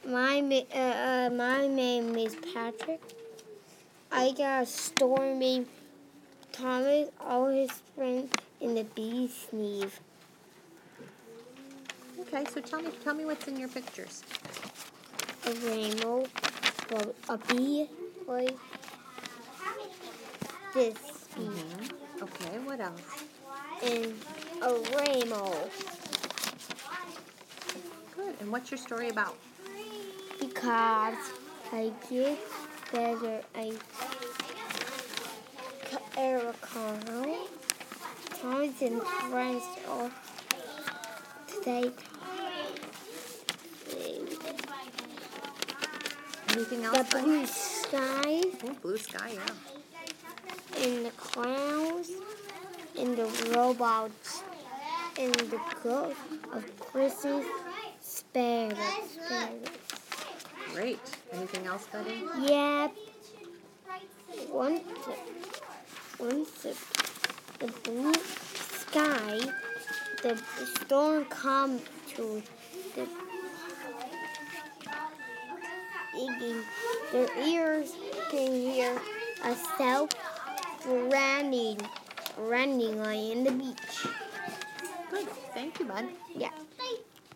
My name is Patrick. I got Stormy, Thomas, all his friends, and the bee Sneeze. Okay, so tell me what's in your pictures. A rainbow, a bee, like this bee, Okay, what else? and a rainbow. Good. And what's your story about? Because I get better Erica. Thomas and friends are today. Anything else? The blue sky, Oh, blue sky, yeah. and the clouds, and the robots, and the ghost of Christmas spirit. Great. Anything else, buddy? Yep. Once the blue sky, the storm come to the digging. Their ears can hear a self running on the beach. Good. Thank you, bud. Yeah.